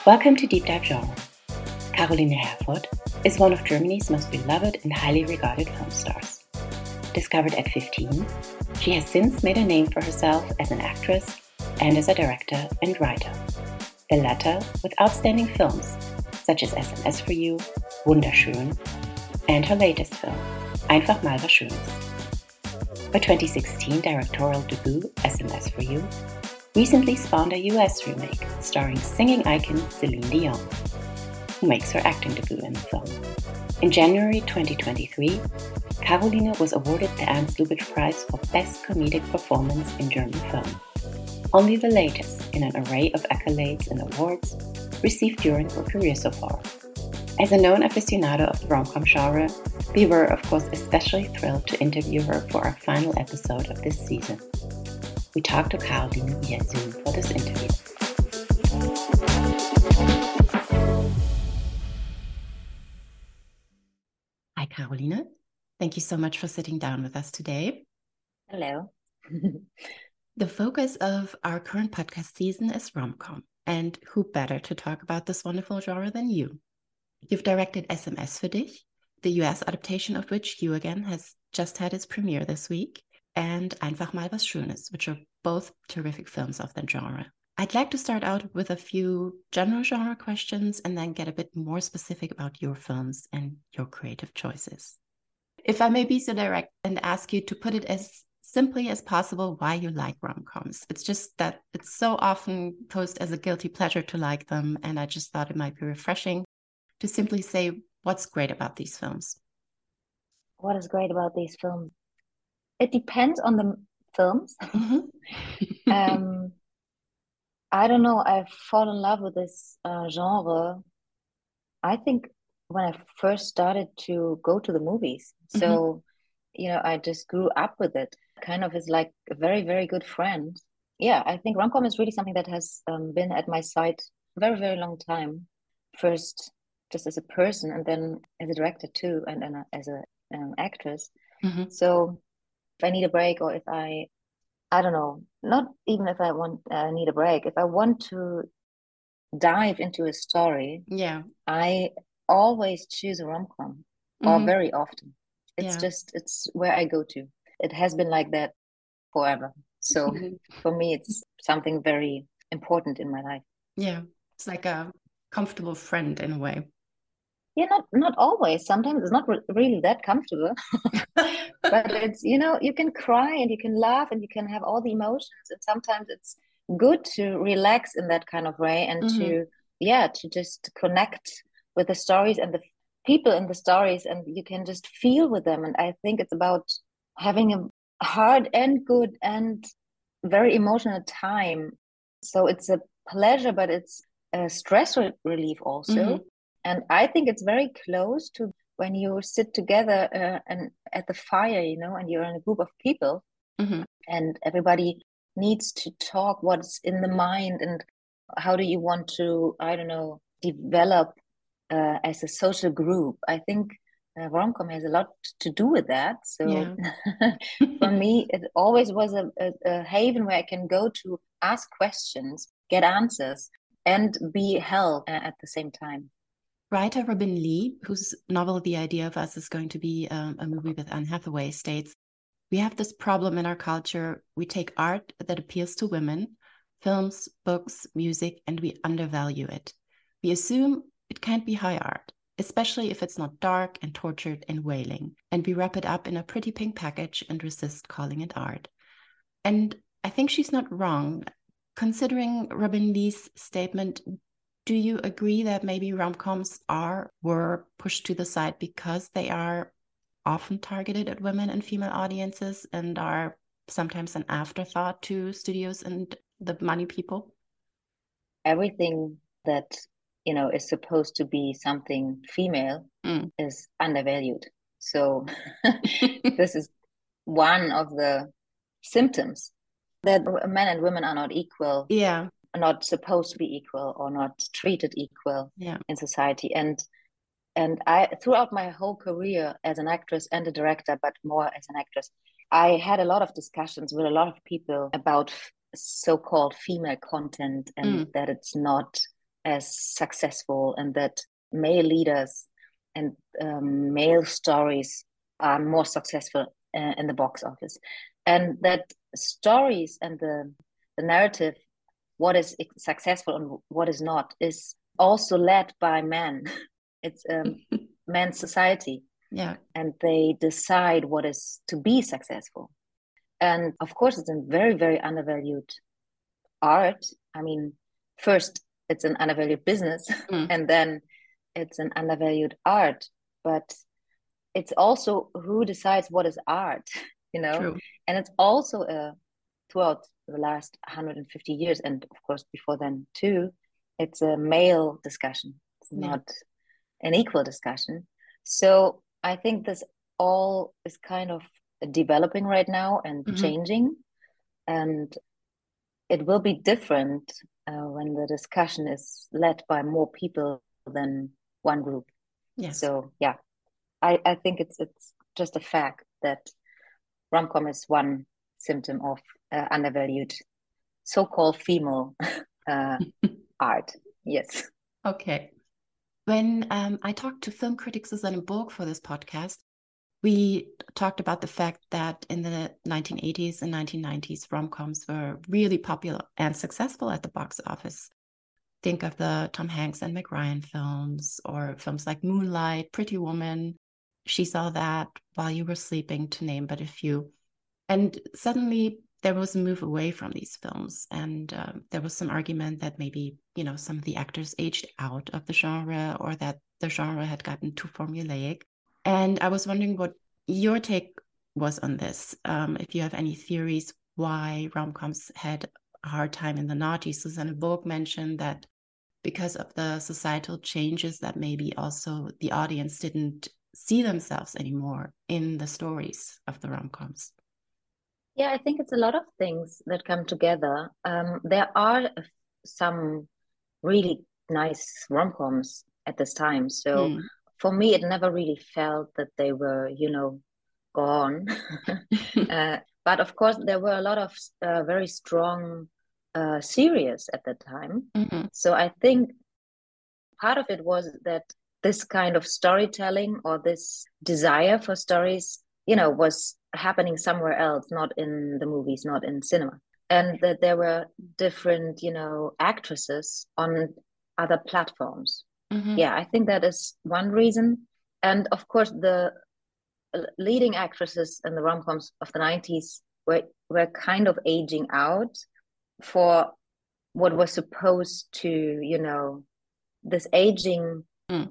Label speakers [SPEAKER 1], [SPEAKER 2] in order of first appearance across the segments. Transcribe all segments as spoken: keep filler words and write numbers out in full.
[SPEAKER 1] Welcome to Deep Dive Genre. Caroline Herfurth is one of Germany's most beloved and highly regarded film stars. Discovered at fifteen, she has since made a name for herself as an actress and as a director and writer, the latter with outstanding films such as S M S for You, Wunderschön, and her latest film, Einfach mal was Schönes. Her twenty sixteen directorial debut, S M S for You, recently spawned a U S remake starring singing icon Celine Dion, who makes her acting debut in the film. In January twenty twenty-three, Caroline was awarded the Ernst Lubitsch Prize for Best Comedic Performance in German Film, only the latest in an array of accolades and awards received during her career so far. As a known aficionado of the rom-com genre, we were of course especially thrilled to interview her for our final episode of this season. We talked to Caroline via Zoom for this interview. Hi, Caroline. Thank you so much for sitting down with us today.
[SPEAKER 2] Hello.
[SPEAKER 1] The focus of our current podcast season is rom-com, and who better to talk about this wonderful genre than you? You've directed S M S für dich, the U S adaptation of which You Again has just had its premiere this week, and Einfach mal was Schönes, which are both terrific films of that genre. I'd like to start out with a few general genre questions and then get a bit more specific about your films and your creative choices. If I may be so direct and ask you to put it as simply as possible why you like rom-coms. It's just that it's so often posed as a guilty pleasure to like them, and I just thought it might be refreshing to simply say what's great about these films.
[SPEAKER 2] What is great about these films? It depends on the films.
[SPEAKER 1] Mm-hmm.
[SPEAKER 2] um, I don't know. I fall in love with this uh, genre. I think when I first started to go to the movies. So, mm-hmm. you know, I just grew up with it. Kind of is like a very, very good friend. Yeah, I think rom-com is really something that has um, been at my side a very, very long time. First, just as a person, and then as a director too, and then as a um, actress. Mm-hmm. So if I need a break, or if I, I don't know, not even if I want uh, need a break, if I want to dive into a story,
[SPEAKER 1] yeah,
[SPEAKER 2] I always choose a rom-com, mm-hmm. or very often. It's yeah. just, it's where I go to. It has been like that forever. So mm-hmm. for me, it's something very important in my life.
[SPEAKER 1] Yeah, it's like a comfortable friend in a way.
[SPEAKER 2] Yeah, not not always. Sometimes it's not re- really that comfortable. But it's, you know, you can cry and you can laugh and you can have all the emotions. And sometimes it's good to relax in that kind of way and mm-hmm. to, yeah, to just connect with the stories and the people in the stories, and you can just feel with them. And I think it's about having a hard and good and very emotional time. So it's a pleasure, but it's a stress re- relief also. Mm-hmm. And I think it's very close to when you sit together uh, and at the fire, you know, and you're in a group of people, mm-hmm. and everybody needs to talk what's in the mind and how do you want to, I don't know, develop uh, as a social group. I think uh, rom-com has a lot to do with that. So yeah. For me, it always was a, a, a haven where I can go to ask questions, get answers, and be held uh, at the same time.
[SPEAKER 1] Writer Robin Lee, whose novel The Idea of Us is going to be um, a movie with Anne Hathaway, states, "We have this problem in our culture. We take art that appeals to women, films, books, music, and we undervalue it. We assume it can't be high art, especially if it's not dark and tortured and wailing, and we wrap it up in a pretty pink package and resist calling it art." And I think she's not wrong. Considering Robin Lee's statement, do you agree that maybe rom-coms are were pushed to the side because they are often targeted at women and female audiences and are sometimes an afterthought to studios and the money people?
[SPEAKER 2] Everything that, you know, is supposed to be something female mm. is undervalued. So this is one of the symptoms that men and women are not equal.
[SPEAKER 1] Yeah.
[SPEAKER 2] Not supposed to be equal or not treated equal yeah. in society. And and I, throughout my whole career as an actress and a director, but more as an actress, I had a lot of discussions with a lot of people about so-called female content and mm. that it's not as successful, and that male leaders and um, male stories are more successful uh, in the box office, and that stories and the the narrative, what is successful and what is not, is also led by men. It's um, men's society.
[SPEAKER 1] Yeah.
[SPEAKER 2] And they decide what is to be successful. And of course, it's a very, very undervalued art. I mean, first, it's an undervalued business, mm. and then it's an undervalued art. But it's also who decides what is art, you know?
[SPEAKER 1] True.
[SPEAKER 2] And it's also a, throughout the last one hundred fifty years, and of course, before then too, it's a male discussion. It's yeah. not an equal discussion. So I think this all is kind of developing right now and mm-hmm. changing. And it will be different uh, when the discussion is led by more people than one group.
[SPEAKER 1] Yes.
[SPEAKER 2] So yeah, I, I think it's it's just a fact that rom-com is one symptom of uh, undervalued so-called female uh, art. Yes.
[SPEAKER 1] Okay. When um, I talked to film critic Susanne Burg for this podcast, we talked about the fact that in the nineteen eighties and nineteen nineties, rom-coms were really popular and successful at the box office. Think of the Tom Hanks and Meg Ryan films, or films like Moonlight, Pretty Woman, She Saw That, While You Were Sleeping, to name but a few. And suddenly there was a move away from these films. And uh, there was some argument that maybe, you know, some of the actors aged out of the genre, or that the genre had gotten too formulaic. And I was wondering what your take was on this. Um, if you have any theories why rom-coms had a hard time in the noughties. Susanne Burg mentioned that because of the societal changes, that maybe also the audience didn't see themselves anymore in the stories of the rom-coms.
[SPEAKER 2] Yeah, I think it's a lot of things that come together. Um, there are some really nice rom-coms at this time. So mm. for me, it never really felt that they were, you know, gone. uh, but of course, there were a lot of uh, very strong uh, series at that time. Mm-hmm. So I think part of it was that this kind of storytelling, or this desire for stories, you know, was happening somewhere else, not in the movies, not in cinema. And that there were different, you know, actresses on other platforms. Mm-hmm. Yeah, I think that is one reason. And of course, the leading actresses in the rom-coms of the nineties were, were kind of aging out for what was supposed to, you know, this aging
[SPEAKER 1] mm.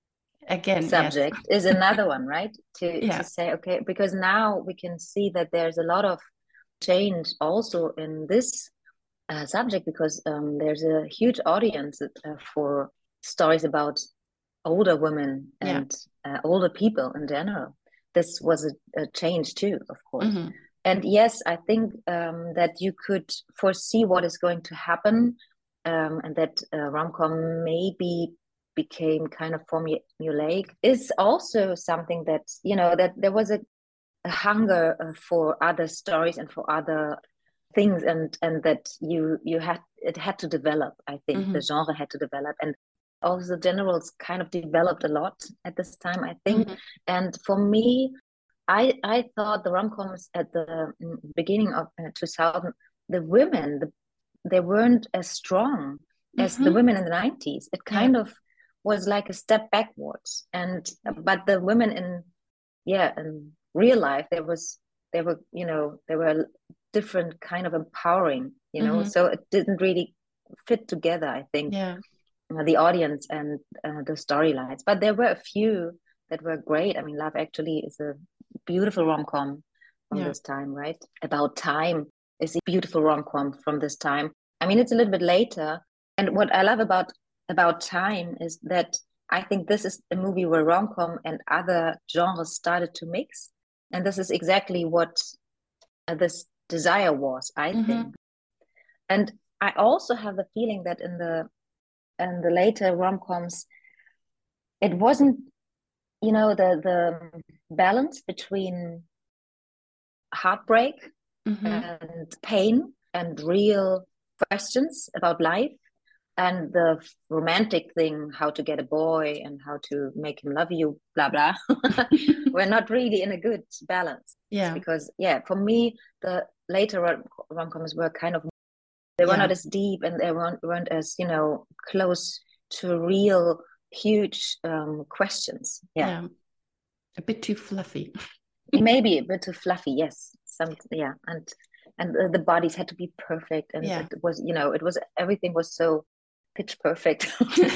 [SPEAKER 1] Again,
[SPEAKER 2] subject
[SPEAKER 1] yes.
[SPEAKER 2] is another one, right? To
[SPEAKER 1] yeah.
[SPEAKER 2] to say, okay, because now we can see that there's a lot of change also in this uh, subject, because um, there's a huge audience uh, for stories about older women and yeah. uh, older people in general. This was a, a change too, of course. Mm-hmm. And yes, I think um, that you could foresee what is going to happen, um, and that uh, rom-com maybe became kind of formulaic is also something that, you know, that there was a, a hunger uh, for other stories and for other things, and and that you you had it had to develop. I think mm-hmm. the genre had to develop, and also the generals kind of developed a lot at this time, I think. Mm-hmm. And for me, I I thought the rom-coms at the beginning of uh, two thousand, the women, the, they weren't as strong as mm-hmm. the women in the nineties. It kind yeah. of was like a step backwards. And but the women in yeah in real life, there was they were you know they were different kind of empowering, you know. Mm-hmm. So it didn't really fit together, I think.
[SPEAKER 1] Yeah.
[SPEAKER 2] The audience and uh, the storylines, but there were a few that were great. I mean, Love Actually is a beautiful rom-com from yeah. this time, right? About Time is a beautiful rom-com from this time. I mean, it's a little bit later, and what I love about about Time is that I think this is a movie where rom-com and other genres started to mix, and this is exactly what uh, this desire was, I mm-hmm. think. And I also have the feeling that in the and the later rom-coms, it wasn't, you know, the the balance between heartbreak mm-hmm. and pain and real questions about life and the romantic thing, how to get a boy and how to make him love you, blah blah, we're not really in a good balance.
[SPEAKER 1] Yeah.
[SPEAKER 2] Because yeah, for me, the later rom-coms were kind of, they were yeah. not as deep, and they weren't, weren't as, you know, close to real huge um, questions. Yeah. yeah,
[SPEAKER 1] a bit too fluffy.
[SPEAKER 2] Maybe a bit too fluffy. Yes, some yeah, and and the, the bodies had to be perfect, and yeah. it was, you know, it was, everything was so pitch perfect.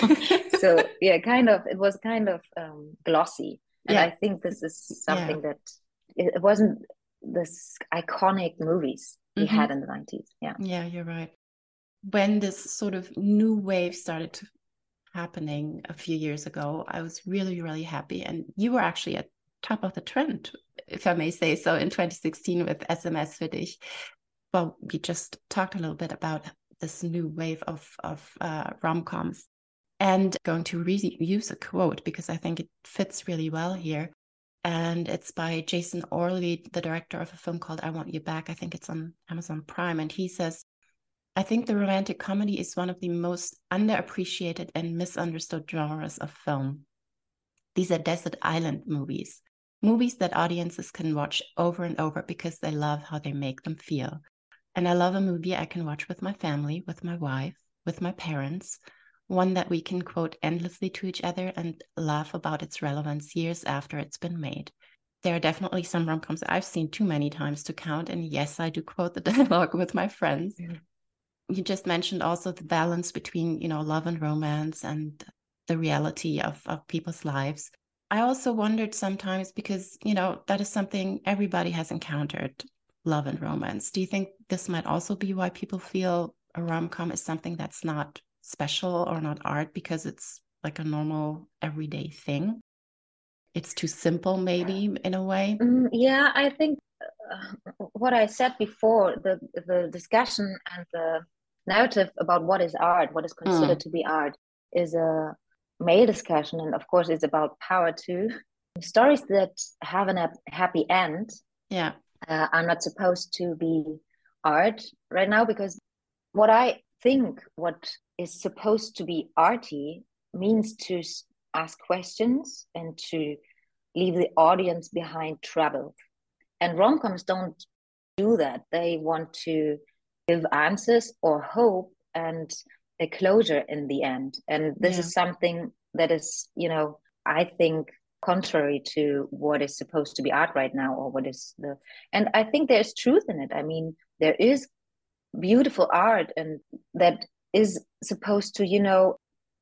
[SPEAKER 2] So yeah, kind of, it was kind of um, glossy, and yeah. I think this is something yeah. that it, it wasn't this iconic movies we mm-hmm. had in the nineties. Yeah,
[SPEAKER 1] yeah, you're right. When this sort of new wave started to happening a few years ago, I was really, really happy, and you were actually at top of the trend, if I may say so, in twenty sixteen with S M S für dich. Well, we just talked a little bit about this new wave of, of uh, rom-coms, and going to reuse a quote because I think it fits really well here. And it's by Jason Orley, the director of a film called I Want You Back. I think it's on Amazon Prime. And he says, I think the romantic comedy is one of the most underappreciated and misunderstood genres of film. These are desert island movies, movies that audiences can watch over and over because they love how they make them feel. And I love a movie I can watch with my family, with my wife, with my parents, one that we can quote endlessly to each other and laugh about its relevance years after it's been made. There are definitely some rom-coms I've seen too many times to count. And yes, I do quote the dialogue with my friends. Mm-hmm. You just mentioned also the balance between, you know, love and romance and the reality of, of people's lives. I also wondered sometimes, because, you know, that is something everybody has encountered, love and romance. Do you think this might also be why people feel a rom-com is something that's not special or not art, because it's like a normal everyday thing? It's too simple, maybe, in a way.
[SPEAKER 2] Mm, yeah, I think uh, what I said before, the the discussion and the narrative about what is art, what is considered mm. to be art, is a male discussion, and of course it's about power too. Stories that have a happy end
[SPEAKER 1] yeah
[SPEAKER 2] uh, are not supposed to be art right now, because what I think what is supposed to be arty means to ask questions and to leave the audience behind troubled. And rom-coms don't do that. They want to give answers or hope and a closure in the end. And this yeah. is something that is, you know, I think contrary to what is supposed to be art right now, or what is the, and I think there's truth in it. I mean, there is beautiful art, and that is supposed to, you know,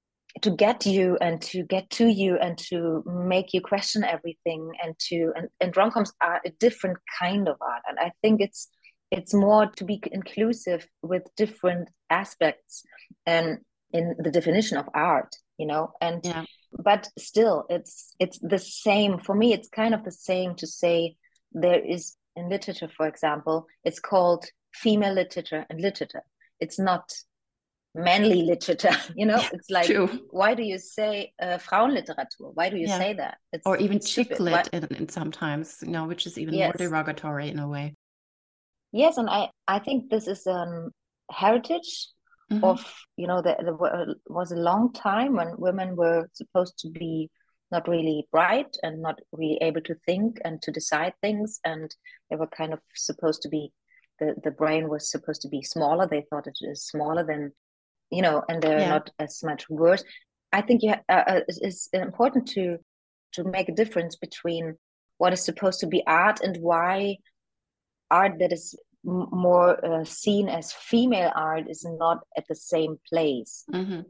[SPEAKER 2] to get you and to get to you and to make you question everything, and to and, and rom-coms are a different kind of art, and I think it's it's more to be inclusive with different aspects and in the definition of art, you know. And
[SPEAKER 1] yeah.
[SPEAKER 2] but still it's it's the same for me. It's kind of the same to say there is, in literature for example, it's called female literature and literature. It's not manly literature, you know. Yeah, it's like, true. Why do you say uh, Frauenliteratur? Why do you yeah. say that?
[SPEAKER 1] It's, or even chick lit in, in sometimes, you know, which is even yes. more derogatory in a way.
[SPEAKER 2] Yes, and I, I think this is a um, heritage mm-hmm. of, you know, there, there was a long time when women were supposed to be not really bright and not really able to think and to decide things, and they were kind of supposed to be, the, the brain was supposed to be smaller. They thought it is smaller than, you know, and they're yeah. not as much worse. I think you ha- uh, it's important to to make a difference between what is supposed to be art and why art that is m- more uh, seen as female art is not at the same place.
[SPEAKER 1] Mm-hmm.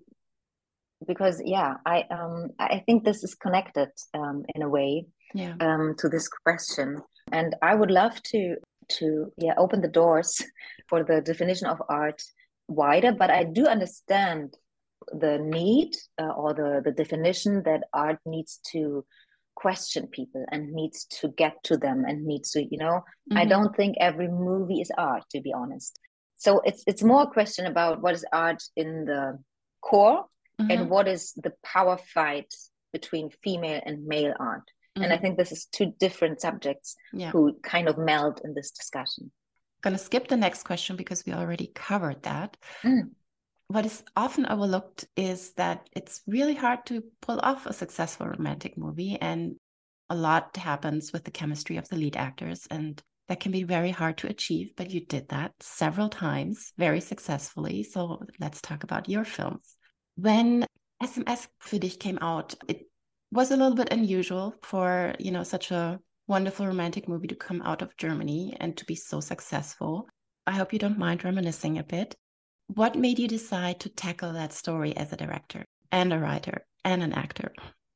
[SPEAKER 2] Because yeah, I um I think this is connected um in a way
[SPEAKER 1] yeah.
[SPEAKER 2] um to this question, and I would love to to yeah open the doors for the definition of art wider, but I do understand the need uh, or the the definition that art needs to question people and needs to get to them and needs to, you know, mm-hmm. I don't think every movie is art, to be honest. So it's it's more a question about what is art in the core mm-hmm. and what is the power fight between female and male art. Mm-hmm. And I think this is two different subjects
[SPEAKER 1] yeah.
[SPEAKER 2] who kind of meld in this discussion.
[SPEAKER 1] Going to skip the next question because we already covered that.
[SPEAKER 2] Mm.
[SPEAKER 1] what is often overlooked is that it's really hard to pull off a successful romantic movie, and a lot happens with the chemistry of the lead actors, and that can be very hard to achieve, but you did that several times very successfully. So let's talk about your films. When S M S für dich came out, it was a little bit unusual for, you know, such a wonderful romantic movie to come out of Germany and to be so successful. I hope you don't mind reminiscing a bit. What made you decide to tackle that story as a director and a writer and an actor?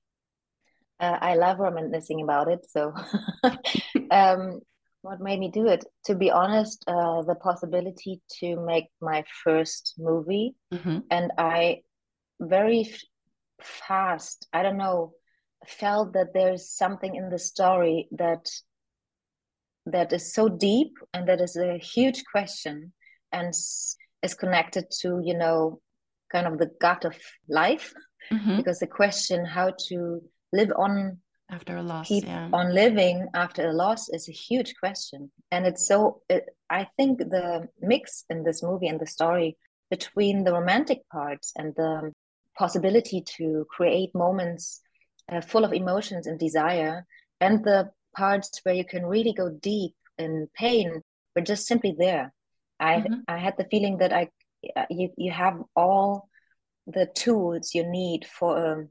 [SPEAKER 2] Uh, I love reminiscing about it. So, um, what made me do it? To be honest, uh, the possibility to make my first movie,
[SPEAKER 1] mm-hmm.
[SPEAKER 2] and I very f- fast, I don't know, felt that there's something in the story that that is so deep and that is a huge question and s- is connected to, you know, kind of the gut of life,
[SPEAKER 1] mm-hmm.
[SPEAKER 2] because the question how to live on
[SPEAKER 1] after a loss,
[SPEAKER 2] keep
[SPEAKER 1] yeah.
[SPEAKER 2] on living after a loss is a huge question. And it's so it, I think the mix in this movie and the story between the romantic parts and the possibility to create moments uh, full of emotions and desire, and the parts where you can really go deep in pain, were just simply there. I mm-hmm. I had the feeling that I you you have all the tools you need for a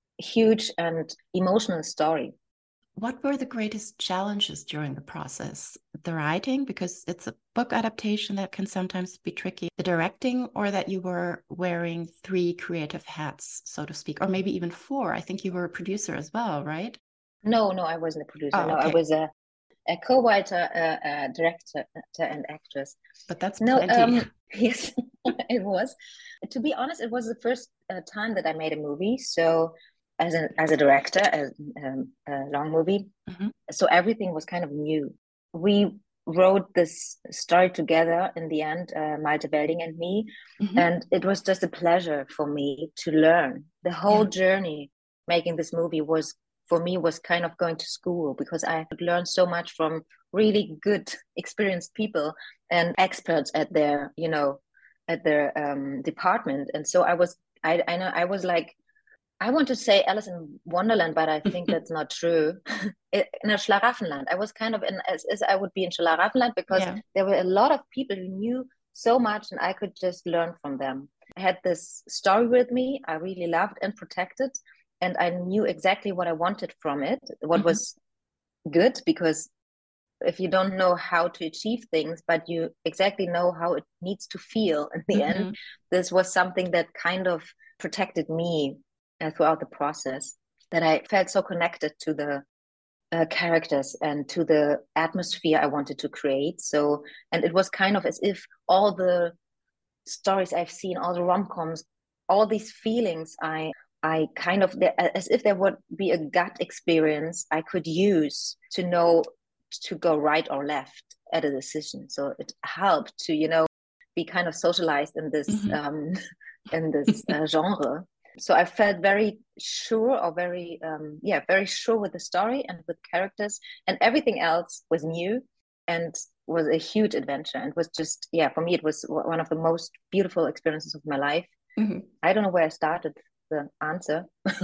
[SPEAKER 2] huge and emotional story.
[SPEAKER 1] What were the greatest challenges during the process? The writing, because it's a book adaptation that can sometimes be tricky. The directing, or that you were wearing three creative hats, so to speak, or maybe even four. I think you were a producer as well, right?
[SPEAKER 2] No, no, I wasn't a producer.
[SPEAKER 1] Oh,
[SPEAKER 2] no,
[SPEAKER 1] okay.
[SPEAKER 2] I was a, a co-writer, a, a director, and actress.
[SPEAKER 1] But that's
[SPEAKER 2] no,
[SPEAKER 1] plenty.
[SPEAKER 2] Um, yes, it was. To be honest, it was the first uh, time that I made a movie. So as an as a director, a, um, a long movie. Mm-hmm. So everything was kind of new. We wrote this story together in the end, uh, Malte Belding and me, mm-hmm. and it was just a pleasure for me to learn. The whole yeah. journey making this movie was, for me, was kind of going to school, because I could learn so much from really good, experienced people and experts at their, you know, at their um, department. And so I was, I, I know, I was like, I want to say Alice in Wonderland, but I think that's not true. In a Schlaraffenland, I was kind of in as, as I would be in Schlaraffenland, because yeah. there were a lot of people who knew so much, and I could just learn from them. I had this story with me I really loved and protected, and I knew exactly what I wanted from it, what mm-hmm. was good, because if you don't know how to achieve things, but you exactly know how it needs to feel in the mm-hmm. end, this was something that kind of protected me uh, throughout the process, that I felt so connected to the uh, characters and to the atmosphere I wanted to create. So, and it was kind of as if all the stories I've seen, all the rom-coms, all these feelings I I kind of, as if there would be a gut experience I could use to know to go right or left at a decision. So it helped to, you know, be kind of socialized in this mm-hmm. um, in this uh, genre. So I felt very sure, or very um, yeah, very sure with the story and with characters, and everything else was new and was a huge adventure. And was just, yeah, for me it was one of the most beautiful experiences of my life. Mm-hmm. I don't know where I started the answer.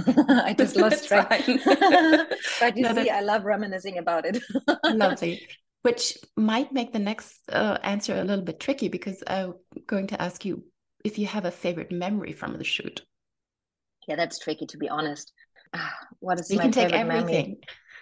[SPEAKER 2] I just lost track. But you no, see, I love reminiscing about it.
[SPEAKER 1] Lovely. Which might make the next uh, answer a little bit tricky, because I'm going to ask you if you have a favorite memory from the shoot.
[SPEAKER 2] Yeah, that's tricky, to be honest. What is
[SPEAKER 1] you
[SPEAKER 2] my
[SPEAKER 1] can take
[SPEAKER 2] favorite
[SPEAKER 1] everything.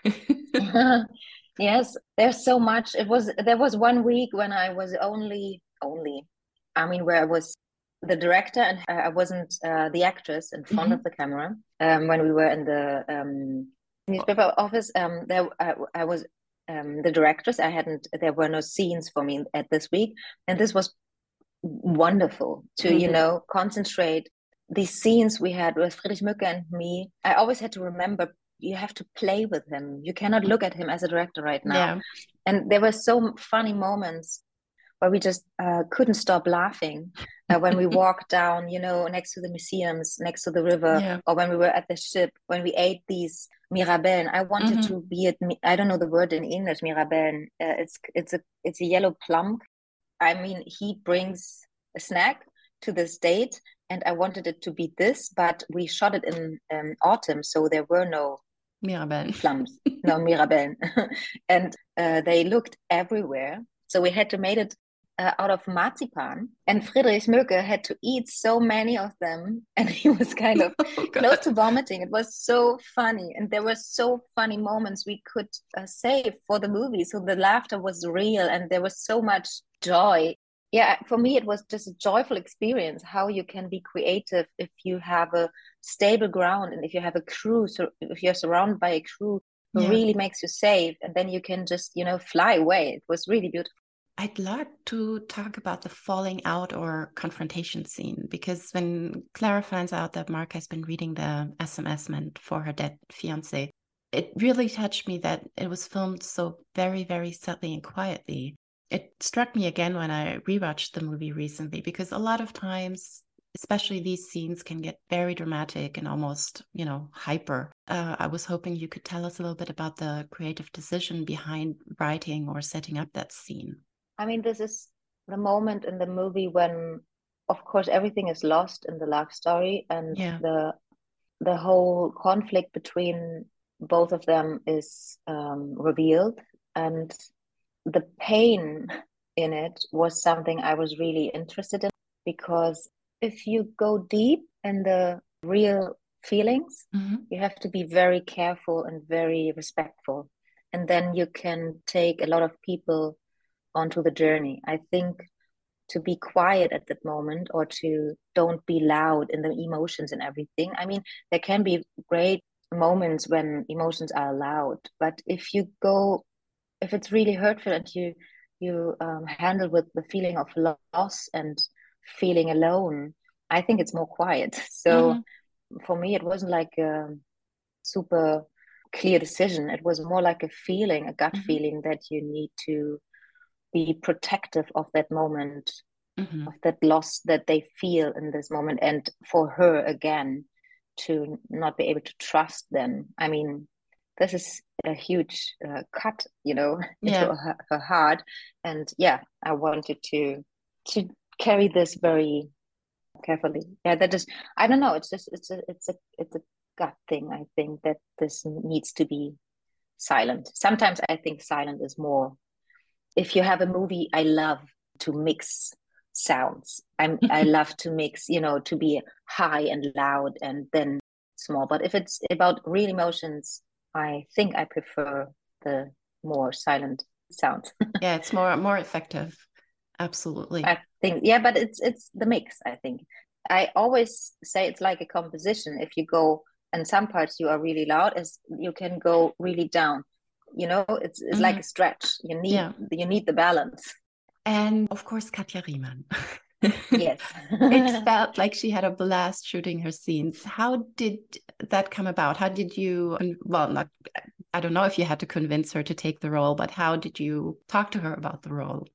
[SPEAKER 2] memory? Yes, there's so much. It was there was one week when I was only only, I mean, where I was the director and I wasn't uh, the actress in front mm-hmm. of the camera. Um, when we were in the um, newspaper office, um, there I, I was um, the directress. I hadn't. There were no scenes for me at this week, and this was wonderful to mm-hmm. you know concentrate. These scenes we had with Friedrich Mücke and me, I always had to remember, you have to play with him. You cannot look at him as a director right now. Yeah. And there were so funny moments where we just uh, couldn't stop laughing uh, when we walked down, you know, next to the museums, next to the river, yeah. or when we were at the ship, when we ate these mirabellen. I wanted mm-hmm. to be at, I don't know the word in English, mirabellen. Uh, it's it's a it's a yellow plum. I mean, he brings a snack to this date, and I wanted it to be this, but we shot it in um, autumn, so there were no
[SPEAKER 1] Mirabellen.
[SPEAKER 2] plums, no Mirabellen. And uh, they looked everywhere. So we had to make it uh, out of marzipan. And Friedrich Möcke had to eat so many of them. And he was kind of
[SPEAKER 1] Oh,
[SPEAKER 2] close
[SPEAKER 1] God.
[SPEAKER 2] to vomiting. It was so funny. And there were so funny moments we could uh, save for the movie. So the laughter was real and there was so much joy. Yeah, for me, it was just a joyful experience how you can be creative if you have a stable ground and if you have a crew, so if you're surrounded by a crew who
[SPEAKER 1] Yeah.
[SPEAKER 2] really makes you safe, and then you can just, you know, fly away. It was really beautiful.
[SPEAKER 1] I'd like to talk about the falling out or confrontation scene, because when Clara finds out that Mark has been reading the S M S meant for her dead fiance, it really touched me that it was filmed so very, very subtly and quietly. It struck me again when I rewatched the movie recently, because a lot of times, especially these scenes, can get very dramatic and almost, you know, hyper. Uh, I was hoping you could tell us a little bit about the creative decision behind writing or setting up that scene.
[SPEAKER 2] I mean, this is the moment in the movie when, of course, everything is lost in the love story, and
[SPEAKER 1] Yeah.
[SPEAKER 2] the the whole conflict between both of them is um, revealed, and the pain in it was something I was really interested in, because if you go deep in the real feelings,
[SPEAKER 1] Mm-hmm.
[SPEAKER 2] you have to be very careful and very respectful. And then you can take a lot of people onto the journey. I think to be quiet at that moment, or to don't be loud in the emotions and everything. I mean, there can be great moments when emotions are loud, but if you go, if it's really hurtful and you you um, handle with the feeling of loss and feeling alone, I think it's more quiet. So
[SPEAKER 1] Mm-hmm.
[SPEAKER 2] for me, it wasn't like a super clear decision. It was more like a feeling, a gut
[SPEAKER 1] Mm-hmm.
[SPEAKER 2] feeling that you need to be protective of that moment,
[SPEAKER 1] Mm-hmm.
[SPEAKER 2] of that loss that they feel in this moment, and for her again to not be able to trust them. I mean, this is a huge uh, cut, you know, into
[SPEAKER 1] Yeah.
[SPEAKER 2] her, her heart, and yeah, I wanted to to carry this very carefully. Yeah, that is, I don't know, it's just it's a it's a it's a gut thing. I think that this needs to be silent. Sometimes I think silent is more. If you have a movie, I love to mix sounds. I'm I love to mix, you know, to be high and loud and then small. But if it's about real emotions, I think I prefer the more silent sounds.
[SPEAKER 1] Yeah, it's more more effective. Absolutely.
[SPEAKER 2] I think, yeah, but it's it's the mix, I think. I always say it's like a composition. If you go and some parts you are really loud, as you can go really down. You know, it's it's like
[SPEAKER 1] Mm-hmm.
[SPEAKER 2] a stretch. You need
[SPEAKER 1] Yeah.
[SPEAKER 2] you need the balance.
[SPEAKER 1] And of course, Katja Riemann.
[SPEAKER 2] Yes.
[SPEAKER 1] It felt like she had a blast shooting her scenes. How did that come about? How did you, well, not, I don't know if you had to convince her to take the role, but how did you talk to her about the role?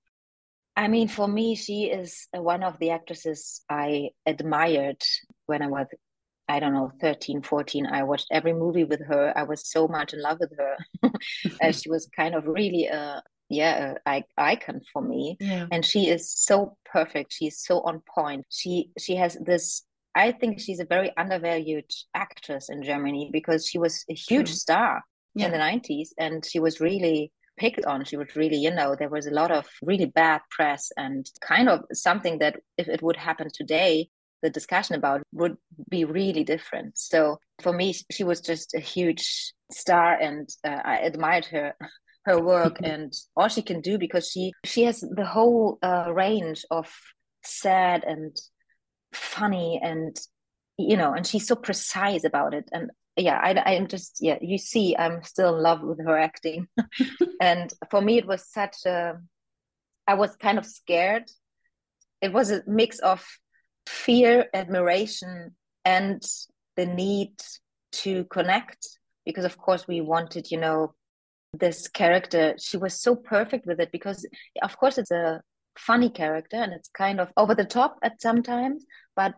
[SPEAKER 2] I mean, for me, she is one of the actresses I admired when I was, I don't know, thirteen, fourteen. I watched every movie with her. I was so much in love with her. uh, she was kind of really a, yeah, a icon for me.
[SPEAKER 1] Yeah.
[SPEAKER 2] And she is so perfect. She's so on point. She she has this, I think she's a very undervalued actress in Germany, because she was a huge
[SPEAKER 1] True.
[SPEAKER 2] star in
[SPEAKER 1] Yeah.
[SPEAKER 2] the nineties, and she was really picked on. She was really, you know, there was a lot of really bad press, and kind of something that if it would happen today, the discussion about would be really different. So for me, she was just a huge star, and uh, I admired her her work and all she can do, because she she has the whole uh, range of sad and funny, and you know, and she's so precise about it. And yeah, I, I'm just, yeah, you see, I'm still in love with her acting. And for me, it was such a, I was kind of scared. It was a mix of fear, admiration, and the need to connect, because of course we wanted, you know, this character, she was so perfect with it, because of course it's a funny character and it's kind of over the top at sometimes, but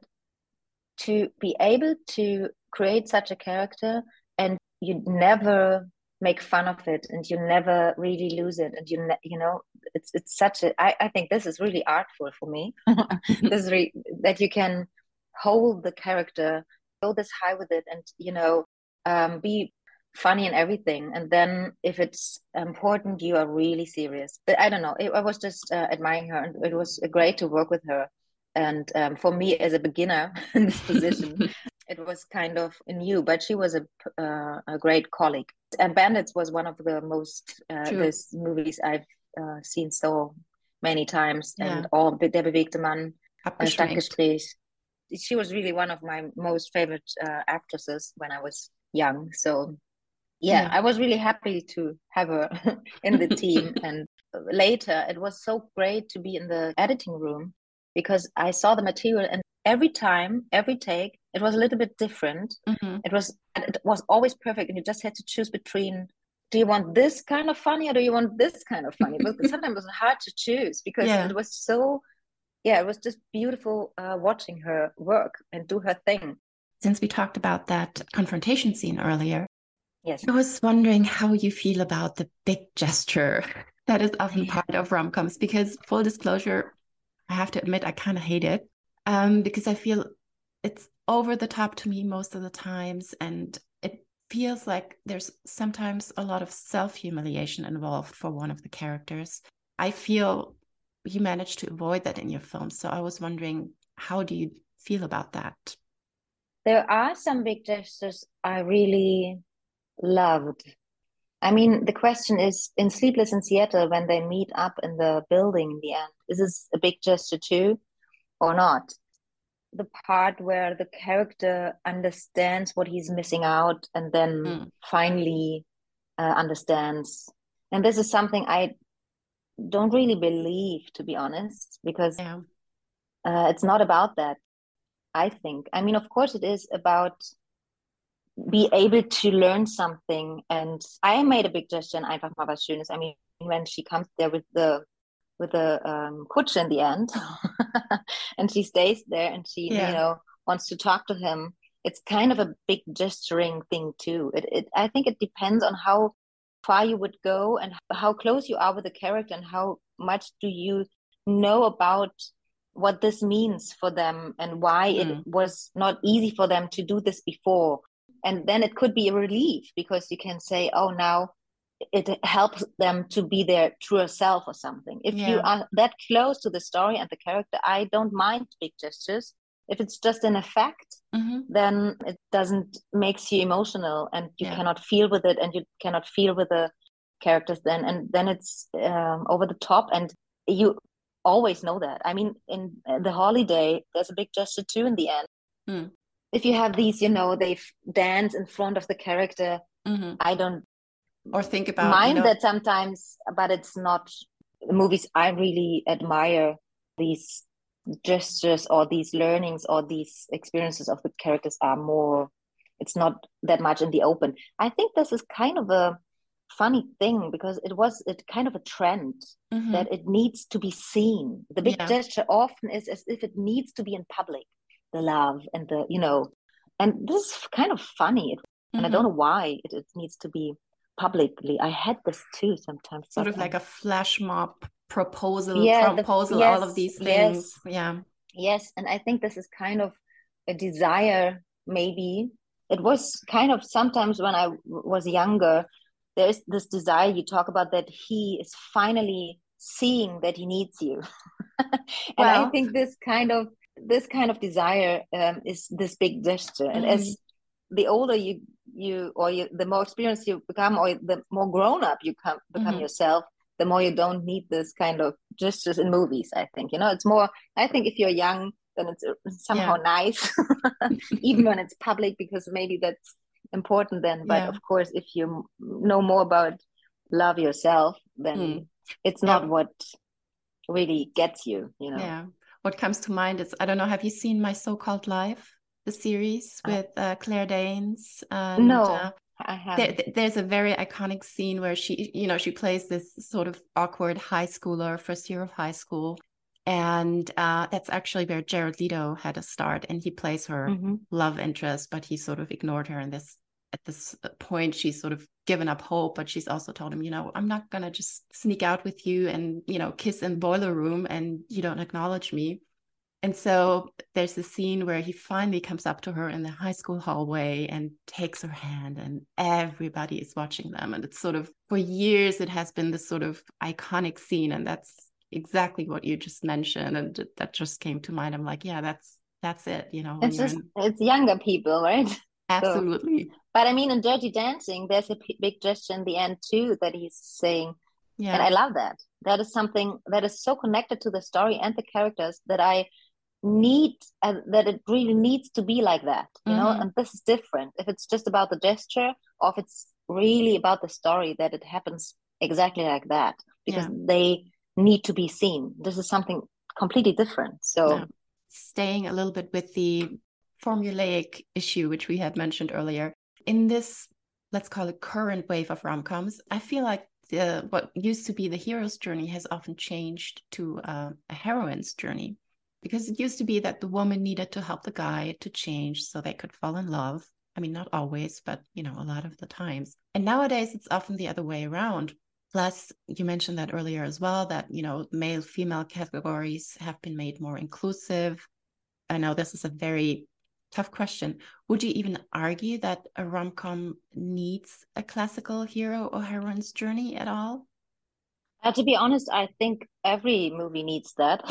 [SPEAKER 2] to be able to create such a character and you never make fun of it, and you never really lose it, and you ne- you know, it's it's such a I, I think this is really artful for me. This is re- that you can hold the character, go this high with it, and you know, um, be funny and everything, and then if it's important, you are really serious. But I don't know, it, I was just uh, admiring her, and it was great to work with her. And um, for me as a beginner in this position, it was kind of new, but she was a uh, a great colleague. And Bandits was one of the most uh,
[SPEAKER 1] True.
[SPEAKER 2] this movies I've uh, seen so many times,
[SPEAKER 1] Yeah.
[SPEAKER 2] and all Der bewegte Mann, uh,
[SPEAKER 1] Abgeschminkt.
[SPEAKER 2] Stadtgespräch. She was really one of my most favorite uh, actresses when I was young. So yeah,
[SPEAKER 1] Yeah.
[SPEAKER 2] I was really happy to have her in the team. And later, it was so great to be in the editing room because I saw the material, and every time, every take, it was a little bit different.
[SPEAKER 1] hmm
[SPEAKER 2] It was it was always perfect, and you just had to choose between, do you want this kind of funny or do you want this kind of funny? But sometimes it was hard to choose because
[SPEAKER 1] Yeah.
[SPEAKER 2] it was so, yeah, it was just beautiful uh, watching her work and do her thing.
[SPEAKER 1] Since we talked about that confrontation scene earlier,
[SPEAKER 2] Yes.
[SPEAKER 1] I was wondering how you feel about the big gesture that is often part of rom-coms, because full disclosure, I have to admit, I kind of hate it um, because I feel it's over the top to me most of the times. And it feels like there's sometimes a lot of self-humiliation involved for one of the characters. I feel you managed to avoid that in your film. So I was wondering, how do you feel about that?
[SPEAKER 2] There are some big gestures I really loved. I mean, the question is, in Sleepless in Seattle, when they meet up in the building in the end, is this a big gesture too or not? The part where the character understands what he's missing out and then
[SPEAKER 1] Mm.
[SPEAKER 2] finally uh, understands. And this is something I don't really believe, to be honest, because
[SPEAKER 1] Yeah.
[SPEAKER 2] uh, it's not about that, I think. I mean, of course, it is about be able to learn something. And I made a big gesture in Einfach mal was Schönes. I mean, when she comes there with the with the um, Kutsche in the end, and she stays there, and she,
[SPEAKER 1] Yeah.
[SPEAKER 2] you know, wants to talk to him. It's kind of a big gesturing thing too. It, it, I think it depends on how far you would go and how close you are with the character, and how much do you know about what this means for them and why it
[SPEAKER 1] Mm.
[SPEAKER 2] was not easy for them to do this before. And then it could be a relief because you can say, oh, now it helps them to be their truer self or something. If you
[SPEAKER 1] Yeah.
[SPEAKER 2] are that close to the story and the character, I don't mind big gestures. If it's just an effect,
[SPEAKER 1] hmm
[SPEAKER 2] then it doesn't makes you emotional, and you
[SPEAKER 1] Yeah.
[SPEAKER 2] cannot feel with it, and you cannot feel with the characters then, and then it's um, over the top, and you always know that. I mean, in The Holiday, there's a big gesture too in the end.
[SPEAKER 1] Mm.
[SPEAKER 2] If you have these, you know, they dance in front of the character,
[SPEAKER 1] hmm
[SPEAKER 2] I don't
[SPEAKER 1] Or think about, you
[SPEAKER 2] mind
[SPEAKER 1] know,
[SPEAKER 2] that sometimes, but it's not the movies I really admire, these gestures or these learnings or these experiences of the characters are more, it's not that much in the open. I think this is kind of a funny thing because it was it kind of a trend
[SPEAKER 1] hmm
[SPEAKER 2] that it needs to be seen. The big
[SPEAKER 1] yeah.
[SPEAKER 2] gesture often is as if it needs to be in public, the love and the, you know, and this is kind of funny. And I don't
[SPEAKER 1] hmm
[SPEAKER 2] know why it, it needs to be publicly. I had this too sometimes,
[SPEAKER 1] Sort
[SPEAKER 2] but
[SPEAKER 1] of like
[SPEAKER 2] um,
[SPEAKER 1] a flash mob proposal,
[SPEAKER 2] yeah, the
[SPEAKER 1] proposal, all of
[SPEAKER 2] yes,
[SPEAKER 1] these things.
[SPEAKER 2] yes,
[SPEAKER 1] Yeah.
[SPEAKER 2] yes, and I think this is kind of a desire. Maybe it was kind of sometimes when I w- was younger. There's this desire you talk about that he is finally seeing that he needs you, and I
[SPEAKER 1] Well,
[SPEAKER 2] think this kind of this kind of desire um, is this big gesture. And
[SPEAKER 1] hmm
[SPEAKER 2] as the older you you or you, the more experienced you become, or the more grown up you come become
[SPEAKER 1] hmm
[SPEAKER 2] yourself, the more you don't need this kind of gestures in movies. I think, you know, it's more. I think if you're young, then it's uh, somehow
[SPEAKER 1] yeah.
[SPEAKER 2] nice, even when it's public, because maybe that's important then. But
[SPEAKER 1] Yeah.
[SPEAKER 2] of course, if you know more about love yourself,
[SPEAKER 1] Mm.
[SPEAKER 2] then it's
[SPEAKER 1] Yeah.
[SPEAKER 2] not what really gets you, you know.
[SPEAKER 1] Yeah. What comes to mind is, I don't know, have you seen My So-Called Life, the series
[SPEAKER 2] I,
[SPEAKER 1] with uh, Claire Danes? And uh,
[SPEAKER 2] no, I
[SPEAKER 1] there,
[SPEAKER 2] haven't.
[SPEAKER 1] there's a very iconic scene where she, you know, she plays this sort of awkward high schooler, first year of high school. And uh, that's actually where Jared Leto had a start, and he plays her
[SPEAKER 2] Mm-hmm.
[SPEAKER 1] love interest, but he sort of ignored her in this at this point, she's sort of given up hope, but she's also told him, you know, I'm not going to just sneak out with you and, you know, kiss in the boiler room and you don't acknowledge me. And so there's a scene where he finally comes up to her in the high school hallway and takes her hand, and everybody is watching them. And it's sort of, for years, it has been this sort of iconic scene. And that's exactly what you just mentioned. And that just came to mind. I'm like, yeah, that's, that's it. You know, when
[SPEAKER 2] It's
[SPEAKER 1] you're
[SPEAKER 2] just,
[SPEAKER 1] in...
[SPEAKER 2] it's younger people, right?
[SPEAKER 1] Absolutely.
[SPEAKER 2] So, but I mean, in Dirty Dancing, there's a p- big gesture in the end too that he's saying,
[SPEAKER 1] Yeah.
[SPEAKER 2] and I love that. That is something that is so connected to the story and the characters that I need, uh, that it really needs to be like that, you mm-hmm. know. And this is different if it's just about the gesture, or if it's really about the story, that it happens exactly like that, because yeah. they need to be seen. This is something completely different. So
[SPEAKER 1] yeah. Staying a little bit with the formulaic issue, which we had mentioned earlier, in this, let's call it, current wave of rom-coms, I feel like the, what used to be the hero's journey has often changed to uh, a heroine's journey, because it used to be that the woman needed to help the guy to change so they could fall in love. I mean, not always, but, you know, a lot of the times. And nowadays it's often the other way around. Plus, you mentioned that earlier as well, that, you know, male, female categories have been made more inclusive. I know this is a very tough question. Would you even argue that a rom-com needs a classical hero or heroine's journey at all?
[SPEAKER 2] Uh, to be honest, I think every movie needs that.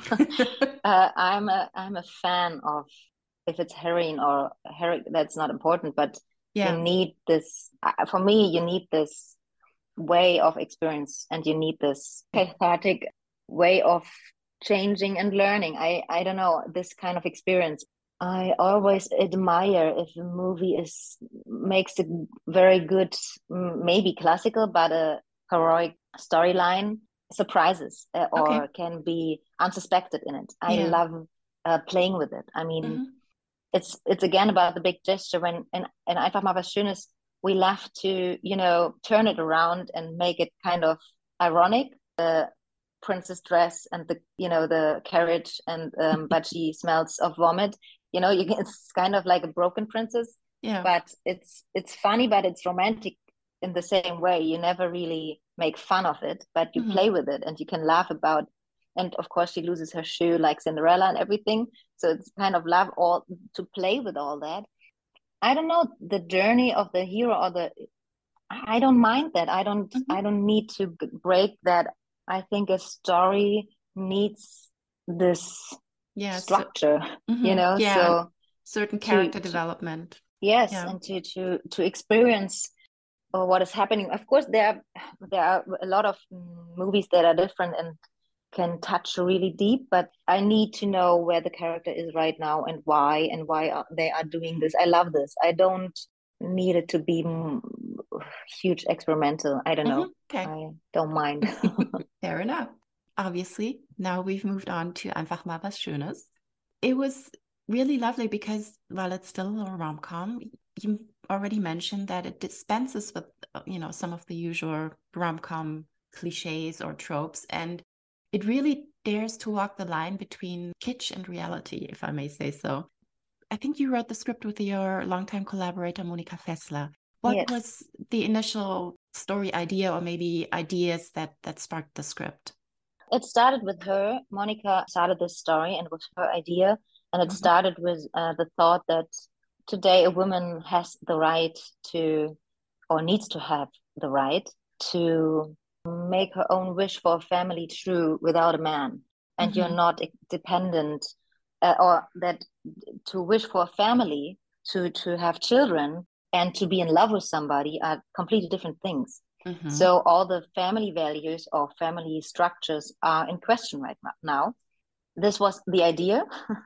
[SPEAKER 2] uh, I'm a I'm a fan of, if it's heroine or hero, that's not important, but yeah. you need this. Uh, for me, you need this way of experience, and you need this cathartic way of changing and learning. I I don't know, this kind of experience. I always admire if a movie is makes a very good, maybe classical, but a heroic storyline, surprises uh, or okay. can be unsuspected in it. I yeah. love uh, playing with it. I mean, mm-hmm. it's it's again about the big gesture. When in, in Einfach mal was Schönes, we love to, you know, turn it around and make it kind of ironic. The princess dress and the, you know, the carriage, and um, but she smells of vomit. You know, you can, it's kind of like a broken princess. Yeah. But it's it's funny, but it's romantic in the same way. You never really make fun of it, but you mm-hmm. play with it, and you can laugh about. And of course, she loses her shoe like Cinderella and everything. So it's kind of love all to play with all that. I don't know, the journey of the hero, or the, I don't mind that. I don't mm-hmm. I don't need to break that. I think a story needs this yeah, structure, so, mm-hmm. you know, yeah, so
[SPEAKER 1] certain character to, development.
[SPEAKER 2] Yes, yeah. and to to to experience or what is happening. Of course, there are, there are a lot of movies that are different and can touch really deep, but I need to know where the character is right now and why, and why are, they are doing this. I love this. I don't need it to be huge experimental. I don't know. Mm-hmm. Okay. I don't mind.
[SPEAKER 1] Fair enough. Obviously, now we've moved on to Einfach mal was Schönes. It was really lovely because while it's still a rom-com, you already mentioned that it dispenses with, you know, some of the usual rom-com cliches or tropes, and it really dares to walk the line between kitsch and reality, if I may say so. I think you wrote the script with your longtime collaborator, Monika Fessler. What yes. was the initial story idea, or maybe ideas that, that sparked the script?
[SPEAKER 2] It started with her. Monika started this story, and it was her idea. And it mm-hmm. started with uh, the thought that today a woman has the right to, or needs to have the right to make her own wish for a family true without a man. And mm-hmm. you're not dependent, uh, or that to wish for a family, to, to have children, and to be in love with somebody are completely different things. Mm-hmm. So all the family values or family structures are in question right now. This was the idea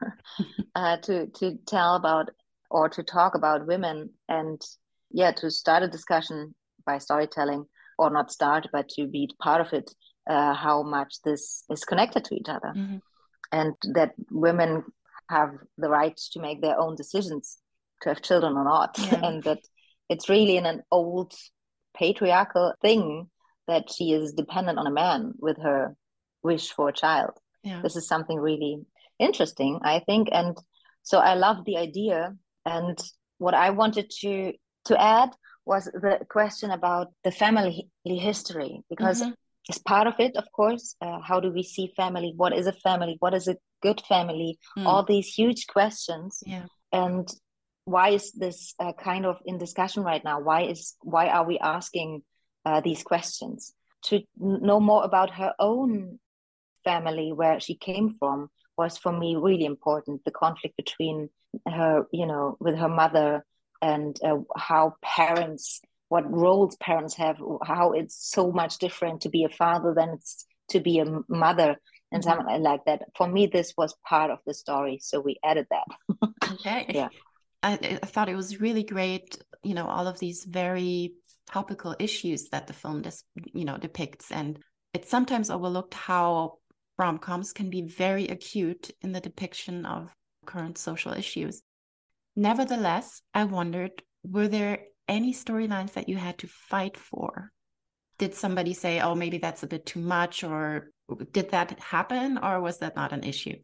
[SPEAKER 2] uh, to to tell about, or to talk about women, and yeah, to start a discussion by storytelling, or not start, but to be part of it, uh, how much this is connected to each other, mm-hmm. and that women have the right to make their own decisions to have children or not, yeah. and that it's really in an old patriarchal thing that she is dependent on a man with her wish for a child. Yeah. This is something really interesting, I think. And so I love the idea. And what I wanted to to add was the question about the family history, because
[SPEAKER 1] Mm-hmm.
[SPEAKER 2] it's part of it, of course. Uh, how do we see family? What is a family? What is a good family?
[SPEAKER 1] Mm.
[SPEAKER 2] All these huge questions.
[SPEAKER 1] Yeah.
[SPEAKER 2] And why is this uh, kind of in discussion right now? Why is why are we asking uh, these questions? To know more about her own family, where she came from, was for me really important. The conflict between her, you know, with her mother, and uh, how parents, what roles parents have, how it's so much different to be a father than it's to be a mother, and
[SPEAKER 1] Mm-hmm.
[SPEAKER 2] something like that. For me, this was part of the story, so we added that.
[SPEAKER 1] Okay.
[SPEAKER 2] Yeah.
[SPEAKER 1] I, I thought it was really great, you know, all of these very topical issues that the film dis, you know, depicts. And it's sometimes overlooked how rom-coms can be very acute in the depiction of current social issues. Nevertheless, I wondered, were there any storylines that you had to fight for? Did somebody say, oh, maybe that's a bit too much, or did that happen, or was that not an issue?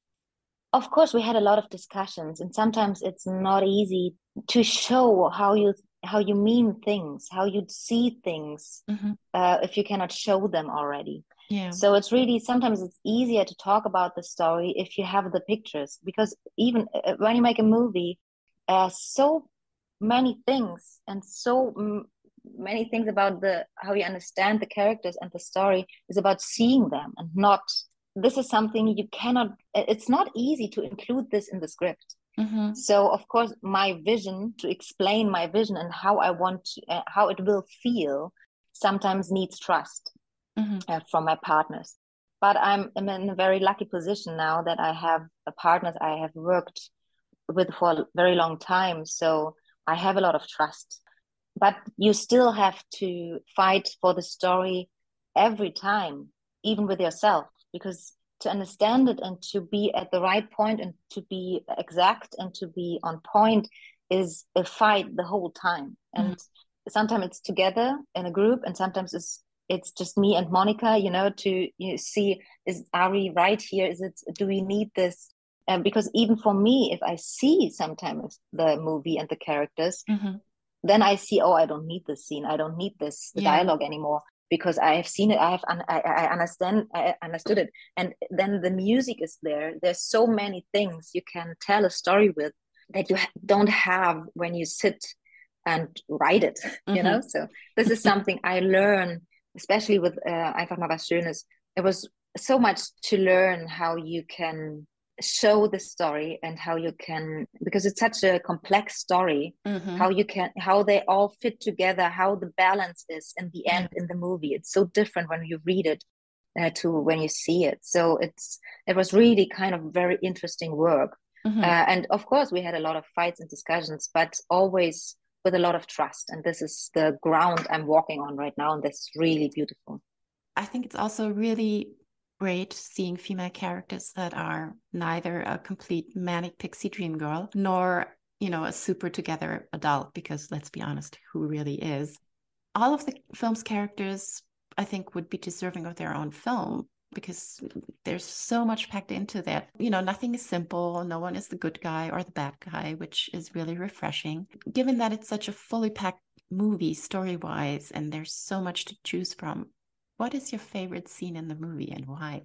[SPEAKER 2] Of course, we had a lot of discussions, and sometimes it's not easy to show how you how you mean things, how you see things,
[SPEAKER 1] Mm-hmm.
[SPEAKER 2] uh, if you cannot show them already.
[SPEAKER 1] Yeah.
[SPEAKER 2] So it's really, sometimes it's easier to talk about the story if you have the pictures, because even uh, when you make a movie, uh, so many things and so m- many things about the how you understand the characters and the story is about seeing them, and not, this is something you cannot, it's not easy to include this in the script.
[SPEAKER 1] Mm-hmm.
[SPEAKER 2] So of course my vision, to explain my vision and how I want to, uh, how it will feel, sometimes needs trust
[SPEAKER 1] Mm-hmm.
[SPEAKER 2] uh, from my partners. But I'm, I'm in a very lucky position now that I have a partner I have worked with for a very long time, so I have a lot of trust. But you still have to fight for the story every time, even with yourself, because to understand it and to be at the right point and to be exact and to be on point is a fight the whole time.
[SPEAKER 1] Mm-hmm.
[SPEAKER 2] And sometimes it's together in a group, and sometimes it's it's just me and Monica, you know, to, you know, see, is, are we right here? Is it, do we need this? Um, because even for me, if I see sometimes the movie and the characters,
[SPEAKER 1] Mm-hmm.
[SPEAKER 2] then I see, oh, I don't need this scene. I don't need this
[SPEAKER 1] Yeah.
[SPEAKER 2] dialogue anymore, because I have seen it. I have, I, I understand, I understood it. And then the music is there. There's so many things you can tell a story with that you don't have when you sit and write it,
[SPEAKER 1] Mm-hmm.
[SPEAKER 2] you know? So this is something I learn, especially with uh, Einfach mal was Schönes. It was so much to learn how you can show the story and how you can, because it's such a complex story,
[SPEAKER 1] Mm-hmm.
[SPEAKER 2] how you can, how they all fit together, how the balance is in the end
[SPEAKER 1] Yeah.
[SPEAKER 2] in the movie. It's so different when you read it uh, to when you see it. So it's, it was really kind of very interesting work.
[SPEAKER 1] Mm-hmm.
[SPEAKER 2] Uh, and of course we had a lot of fights and discussions, but always with a lot of trust. And this is the ground I'm walking on right now, and this is really beautiful.
[SPEAKER 1] I think it's also really great seeing female characters that are neither a complete manic pixie dream girl nor, you know, a super together adult, because let's be honest, who really is? All of the film's characters, I think, would be deserving of their own film, because there's so much packed into that. You know, nothing is simple. No one is the good guy or the bad guy, which is really refreshing. Given that it's such a fully packed movie story-wise and there's so much to choose from, what is your favorite scene in the movie and why?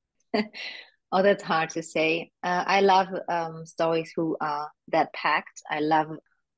[SPEAKER 2] Oh, that's hard to say. Uh, I love um, stories who are that packed. I love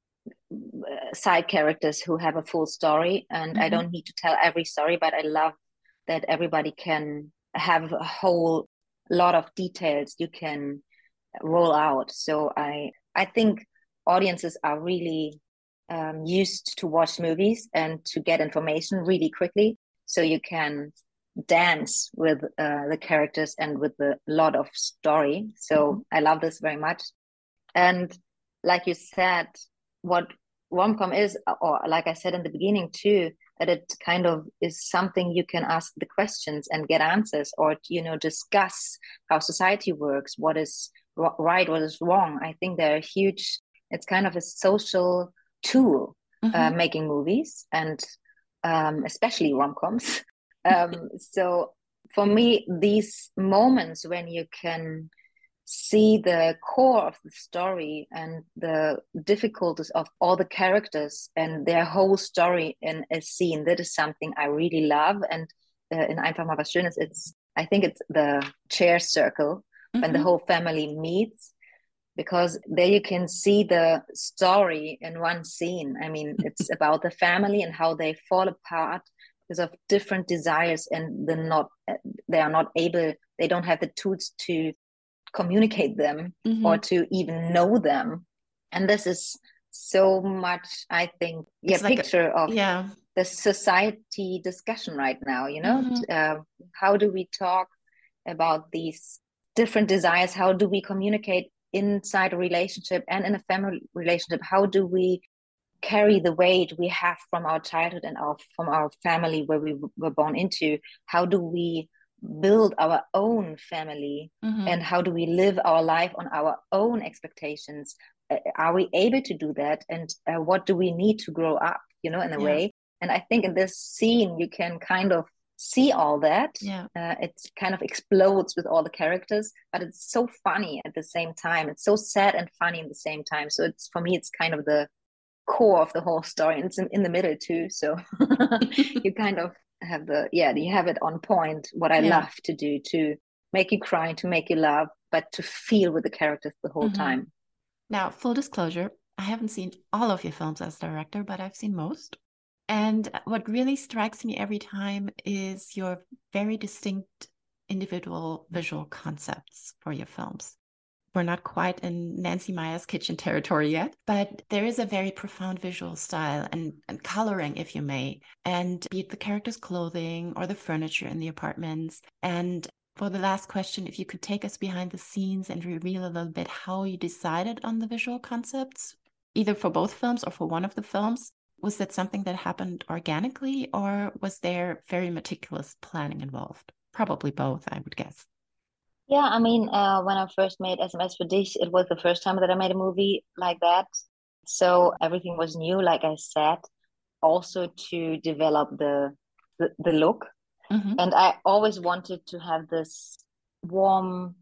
[SPEAKER 2] uh, side characters who have a full story, and
[SPEAKER 1] Mm-hmm.
[SPEAKER 2] I don't need to tell every story, but I love that everybody can have a whole lot of details you can roll out. So I I think audiences are really um, used to watch movies and to get information really quickly, so you can dance with uh, the characters and with the lot of story. So
[SPEAKER 1] Mm-hmm.
[SPEAKER 2] I love this very much. And like you said, what rom-com is, or like I said in the beginning too, that it kind of is something you can ask the questions and get answers, or, you know, discuss how society works, what is right, what is wrong. I think they're huge, it's kind of a social tool,
[SPEAKER 1] Mm-hmm.
[SPEAKER 2] uh, making movies, and um, especially rom-coms. um, so for me, these moments when you can see the core of the story and the difficulties of all the characters and their whole story in a scene. That is something I really love. And uh, in Einfach mal was Schönes, it's, I think it's the chair circle when
[SPEAKER 3] Mm-hmm.
[SPEAKER 2] the whole family meets, because there you can see the story in one scene. I mean, it's about the family and how they fall apart because of different desires, and they're not, they are not able, they don't have the tools to communicate them
[SPEAKER 3] Mm-hmm.
[SPEAKER 2] or to even know them. And this is so much, I think, yeah,
[SPEAKER 3] It's like a-
[SPEAKER 2] picture of
[SPEAKER 3] Yeah.
[SPEAKER 2] the society discussion right now, you know.
[SPEAKER 3] Mhm.
[SPEAKER 2] Uh, how do we talk about these different desires? How do we communicate inside a relationship and in a family relationship? How do we carry the weight we have from our childhood and our from our family where we were born into? How do we build our own family?
[SPEAKER 3] Mhm.
[SPEAKER 2] And how do we live our life on our own expectations? Uh, are we able to do that? And uh, what do we need to grow up, you know, in a
[SPEAKER 3] Yeah.
[SPEAKER 2] way? And I think in this scene you can kind of see all that.
[SPEAKER 3] Yeah.
[SPEAKER 2] Uh, it kind of explodes with all the characters, but it's so funny at the same time. It's so sad and funny at the same time. So it's, for me, it's kind of the core of the whole story, and it's in, in the middle too. So you kind of have the, yeah, you have it on point, what I
[SPEAKER 3] Yeah.
[SPEAKER 2] love to do, to make you cry, to make you laugh, but to feel with the characters the whole
[SPEAKER 3] Mhm.
[SPEAKER 2] time.
[SPEAKER 3] Now, full disclosure, I haven't seen all of your films as director, but I've seen most. And what really strikes me every time is your very distinct individual visual concepts for your films. We're not quite in Nancy Meyer's kitchen territory yet, but there is a very profound visual style and, and coloring, if you may, and be it the characters' clothing or the furniture in the apartments. And for the last question, if you could take us behind the scenes and reveal a little bit how you decided on the visual concepts, either for both films or for one of the films. Was that something that happened organically, or was there very meticulous planning involved? Probably both, I would guess.
[SPEAKER 2] Yeah, I mean, uh, when I first made S M S für dich, it was the first time that I made a movie like that. So everything was new, like I said, also to develop the the, the look.
[SPEAKER 3] Mm-hmm.
[SPEAKER 2] And I always wanted to have this warm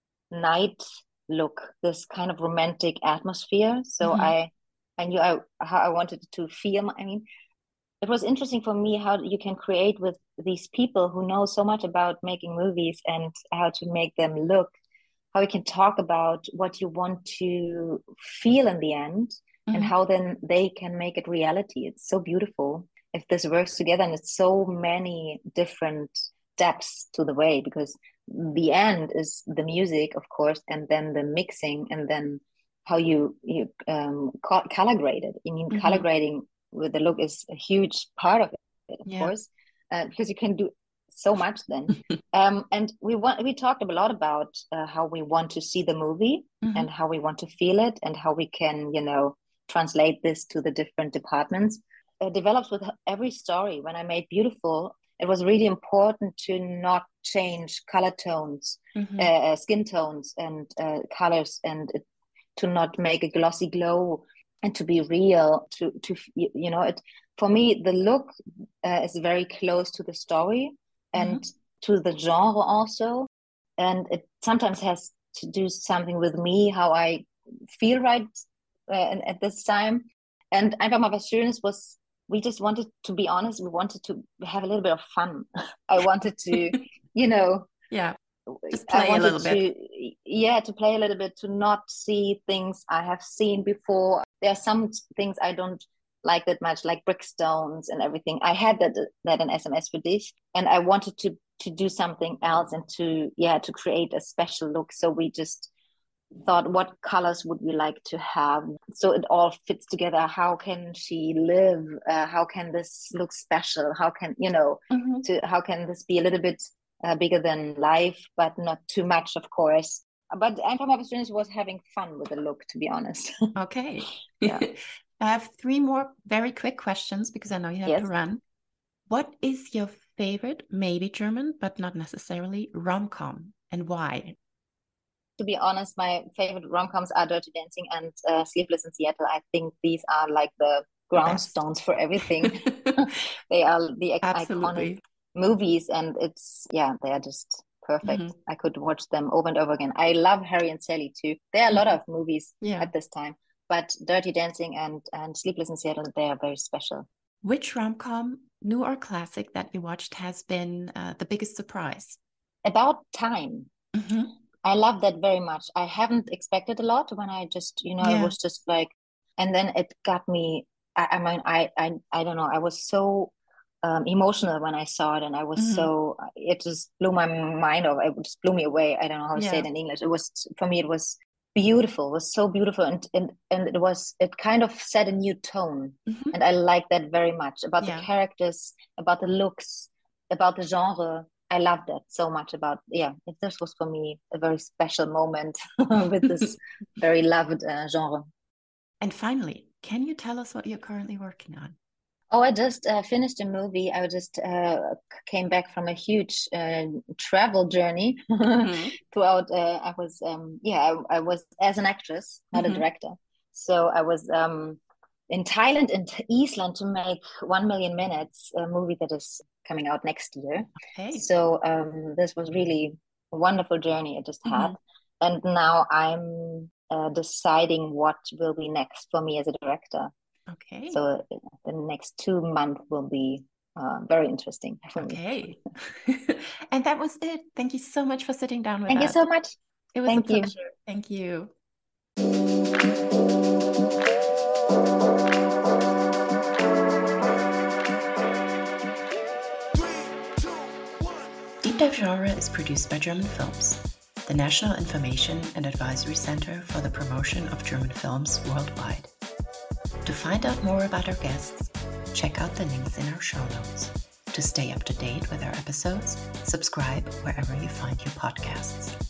[SPEAKER 2] night look, this kind of romantic atmosphere. So
[SPEAKER 3] Mm-hmm.
[SPEAKER 2] I I knew I how I wanted to feel. I mean, it was interesting for me how you can create with these people who know so much about making movies and how to make them look, how you can talk about what you want to feel in the end,
[SPEAKER 3] Mm-hmm.
[SPEAKER 2] and how then they can make it reality. It's so beautiful if this works together, and it's so many different steps to the way, because the end is the music, of course, and then the mixing, and then how you you um color grade it. I mean,
[SPEAKER 3] Mm-hmm.
[SPEAKER 2] color grading with the look is a huge part of it, of
[SPEAKER 3] Yeah.
[SPEAKER 2] course, uh, because you can do so much then. um, and we want we talked a lot about uh, how we want to see the movie,
[SPEAKER 3] Mm-hmm.
[SPEAKER 2] and how we want to feel it, and how we can, you know, translate this to the different departments. It develops with every story. When I made Beautiful, it was really important to not change color tones,
[SPEAKER 3] Mm-hmm.
[SPEAKER 2] uh, skin tones, and uh, colors, and it, to not make a glossy glow, and to be real. To to you know it. For me, the look uh, is very close to the story and
[SPEAKER 3] Mm-hmm.
[SPEAKER 2] to the genre also, and it sometimes has to do something with me, how I feel right uh, at this time. And Einfach mal was Schönes was, we just wanted to be honest, we wanted to have a little bit of fun. I wanted to, you know,
[SPEAKER 3] Yeah. Just
[SPEAKER 2] I
[SPEAKER 3] play a
[SPEAKER 2] wanted
[SPEAKER 3] little
[SPEAKER 2] to,
[SPEAKER 3] bit.
[SPEAKER 2] yeah, to play a little bit, to not see things I have seen before. There are some things I don't like that much, like brickstones and everything. I had that that in S M S für dich, and I wanted to to do something else and to, yeah, to create a special look. So we just thought, what colors would we like to have, so it all fits together? How can she live? Uh, how can this look special? How can, you know,
[SPEAKER 3] Mm-hmm.
[SPEAKER 2] to how can this be a little bit uh, bigger than life, but not too much, of course. But Einfach mal was Schönes was having fun with the look, to be honest.
[SPEAKER 3] Okay.
[SPEAKER 2] Yeah.
[SPEAKER 3] I have three more very quick questions because I know you have
[SPEAKER 2] Yes.
[SPEAKER 3] to run. What is your favorite, maybe German, but not necessarily, rom-com, and why?
[SPEAKER 2] To be honest, my favorite rom-coms are Dirty Dancing and uh, Sleepless in Seattle. I think these are like the groundstones for everything. They are the iconic
[SPEAKER 3] Absolutely.
[SPEAKER 2] movies, and it's, yeah, they are just perfect.
[SPEAKER 3] Mhm.
[SPEAKER 2] I could watch them over and over again. I love Harry and Sally too. There are a lot
[SPEAKER 3] Mhm.
[SPEAKER 2] of movies
[SPEAKER 3] Yeah.
[SPEAKER 2] at this time, but Dirty Dancing and and Sleepless in Seattle, they are very special.
[SPEAKER 3] Which rom-com, new or classic, that you watched has been uh, the biggest surprise?
[SPEAKER 2] About Time.
[SPEAKER 3] Mm-hmm.
[SPEAKER 2] I love that very much. I haven't expected a lot when I just, you know,
[SPEAKER 3] Yeah.
[SPEAKER 2] it was just like, and then it got me. I, I mean, I, I, I don't know. I was so um, emotional when I saw it, and I was
[SPEAKER 3] Mhm.
[SPEAKER 2] so. It just blew my mind off. It just blew me away. I don't know how to say
[SPEAKER 3] Yeah.
[SPEAKER 2] it in English. It was for me. It was beautiful. It was so beautiful, and and and it was. It kind of set a new tone,
[SPEAKER 3] Mhm.
[SPEAKER 2] and I like that very much about
[SPEAKER 3] Yeah.
[SPEAKER 2] the characters, about the looks, about the genre. I love that so much about, yeah, this was for me a very special moment with this very loved uh, genre.
[SPEAKER 3] And finally, can you tell us what you're currently working on?
[SPEAKER 2] Oh, I just uh, finished a movie. I just uh, came back from a huge uh, travel journey
[SPEAKER 3] Mhm.
[SPEAKER 2] throughout. Uh, I was, um, yeah, I, I was as an actress, not
[SPEAKER 3] Mhm.
[SPEAKER 2] a director. So I was um, in Thailand and Iceland to make One Million Minutes, a movie that is coming out next year.
[SPEAKER 3] Okay.
[SPEAKER 2] So um, this was really a wonderful journey I just had.
[SPEAKER 3] Mhm.
[SPEAKER 2] And now I'm uh, deciding what will be next for me as a director.
[SPEAKER 3] Okay.
[SPEAKER 2] So the next two months will be uh, very interesting for me.
[SPEAKER 3] Okay. And that was it. Thank you so much for sitting down with
[SPEAKER 2] Thank you
[SPEAKER 3] us.
[SPEAKER 2] so much.
[SPEAKER 3] It was
[SPEAKER 2] Thank
[SPEAKER 3] a
[SPEAKER 2] you.
[SPEAKER 3] pleasure. Thank you. Deep Dive Genre is produced by German Films, the National Information and Advisory Center for the Promotion of German Films worldwide. To find out more about our guests, check out the links in our show notes. To stay up to date with our episodes, subscribe wherever you find your podcasts.